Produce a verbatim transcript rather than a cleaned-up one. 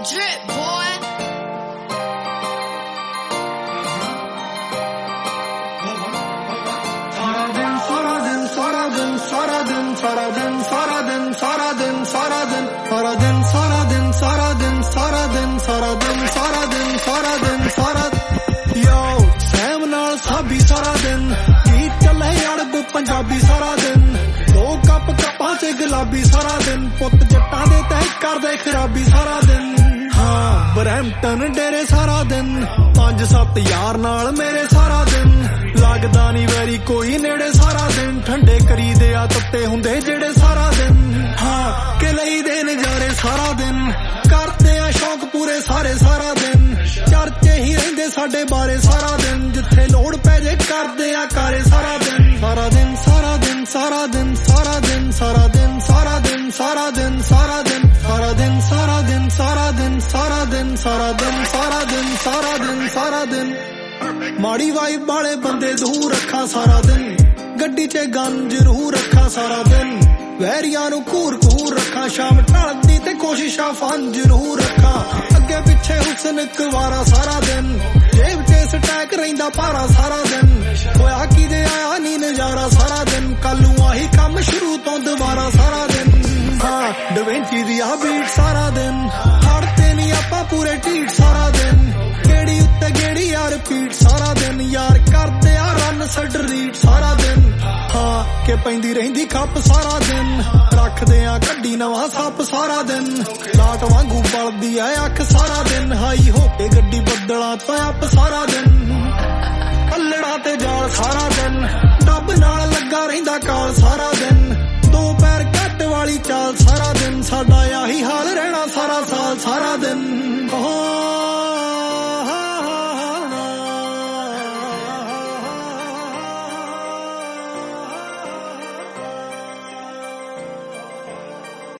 drip, boy. Sara din, Sara din, Sara din, Sara din, Sara din, Sara din, Sara din, Sara din, Sara din, Sara din, Sara din, Sara din, Sara din, Sara din, Sara din. Yo, Sam ਨਾਲ ਸਾਬੀ ਸਾਰਾ ਦਿਨ ਕੀ ਚੱਲੇ ਅੜਬ ਪੰਜਾਬੀ ਸਾਰਾ ਦਿਨ ਦੋ cup ਕੱਪਾਂ ਚ ਗੁਲਾਬੀ ਸਾਰਾ ਦਿਨ ਪੁੱਤ ਜੱਟਾਂ ਦੇ ਤਹਿ ਕਰਦੇ ਖਰਾਬੀ ਸਾਰਾ ਦਿਨ ਹਾਂ ਬਰੈਂਪਟਨ ਡੇਰੇ ਸਾਰਾ ਦਿਨ ਪੰਜ ਸੱਤ ਯਾਰ ਨਾਲ ਮੇਰੇ ਸਾਰਾ ਦਿਨ ਲੱਗਦਾ ਨਹੀਂ ਵੈਰੀ ਕੋਈ ਨੇੜੇ ਸਾਰਾ ਦਿਨ ਠੰਡੇ ਕਰੀਦੇ ਆ ਤੱਤੇ ਹੁੰਦੇ ਜਿਹੜੇ ਸਾਰਾ ਦਿਨ ਹਾਂ ਕਿ ਲਈਦੇ ਨਜ਼ਾਰੇ ਸਾਰਾ ਦਿਨ ਕਰਦੇ ਆ ਸ਼ੌਕ ਪੂਰੇ ਸਾਰੇ ਸਾਰਾ ਦਿਨ ਚਰਚੇ ਹੀ ਰਹਿੰਦੇ ਸਾਡੇ ਬਾਰੇ ਸਾਰਾ ਦਿਨ ਜਿੱਥੇ ਲੋੜ ਪੈ ਜੇ ਕਰਦੇ ਆ ਕਾਰੇ ਸਾਰਾ ਦਿਨ ਸਾਰਾ ਦਿਨ ਸਾਰਾ ਦਿਨ ਸਾਰਾ ਦਿਨ ਸਾਰਾ ਦਿਨ ਸਾਰਾ ਦਿਨ ਸਾਰਾ ਦਿਨ ਸਾਰਾ ਦਿਨ ਸਾਰਾ ਦਿਨ ਸਾਰਾ ਦਿਨ ਸਾਰਾ ਦਿਨ ਸਾਰਾ ਦਿਨ ਸਾਰਾ ਦਿਨ ਸਾਰਾ ਦਿਨ ਸਾਰਾ ਦਿਨ ਸਾਰਾ ਦਿਨ ਸਾਰਾ ਦਿਨ ਮਾੜੀ ਵਾਈਬ ਵਾਲੇ ਬੰਦੇ ਦੂਰ ਰੱਖਾਂ ਸਾਰਾ ਦਿਨ ਗੱਡੀ 'ਚ ਗਨ ਜ਼ਰੂਰ ਰੱਖਾਂ ਸਾਰਾ ਦਿਨ ਵੈਰੀਆਂ ਨੂੰ ਘੂਰ ਘੂਰ ਰੱਖਾਂ ਸ਼ਾਮ ਢਲਦੀ ਤੇ ਕੋਸ਼ਿਸ਼ਾਂ ਫਨ ਜ਼ਰੂਰ ਰੱਖਾਂ ਅੱਗੇ ਪਿੱਛੇ ਹੁਸਨ ਕੁਵਾਰਾ ਸਾਰਾ ਦਿਨ ਜੇਬ 'ਚ ਸਟੈਕ ਰਹਿੰਦਾ ਭਾਰਾ ਸਾਰਾ ਦਿਨ ਹੋਇਆ ਕੀ ਜੇ ਆਇਆ ਨੀ ਨਜ਼ਾਰਾ ਸਾਰਾ ਦਿਨ ਕੱਲ ਨੂੰ ਆਹੀ ਕੰਮ ਸ਼ੁਰੂ ਤੋਂ ਦੁਬਾਰਾ ਸਾਰਾ ਦਿਨ ਹਾਂ ਡਵਿੰਚੀ ਦੀ ਆ ਬੀਟ ਸਾਰਾ ਦਿਨ ਹੜਤੇ ਨੀ ਆਪਾਂ ਪੂਰੇ ਢੀਠ ਸਾਰਾ ਦਿਨ ਗੇੜੀ ਉੱਤੇ ਗੇੜੀ ਯਾਰ ਪੀਟ ਸਾਰਾ ਦਿਨ ਯਾਰ ਕਰਦੇ ਆ ਰਨ ਸਟਰੀਟ ਸਾਰਾ ਦਿਨ ਹਾਂ ਕਿ ਪੈਂਦੀ ਰਹਿੰਦੀ ਖੱਪ ਸਾਰਾ ਦਿਨ ਰੱਖਦੇ ਆ ਕੱਢੀ ਨਵਾਂ ਸੱਪ ਸਾਰਾ ਦਿਨ ਲਾਟ ਵਾਂਗੂ ਬਲਦੀ ਆ ਅੱਖ ਸਾਰਾ ਦਿਨ ਹਾਈ ਹੋ ਕੇ ਗੱਡੀ ਬੱਦਲਾਂ ਤੋਂ ਅੱਪ ਸਾਰਾ ਦਿਨ ਪੱਲੜਾ ਤੇ ਜਾਲ ਸਾਰਾ ਦਿਨ ਡੱਬ ਨਾਲ ਲੱਗਾ ਰਹਿੰਦਾ ਕਾਲ ਸਾਰਾ ਦਿਨ ਦੋ ਪੈਰ ਘੱਟ ਵਾਲੀ ਚਾਲ ਸਾਰਾ ਦਿਨ ਸਾਡਾ ਆਹੀ ਹਾਲ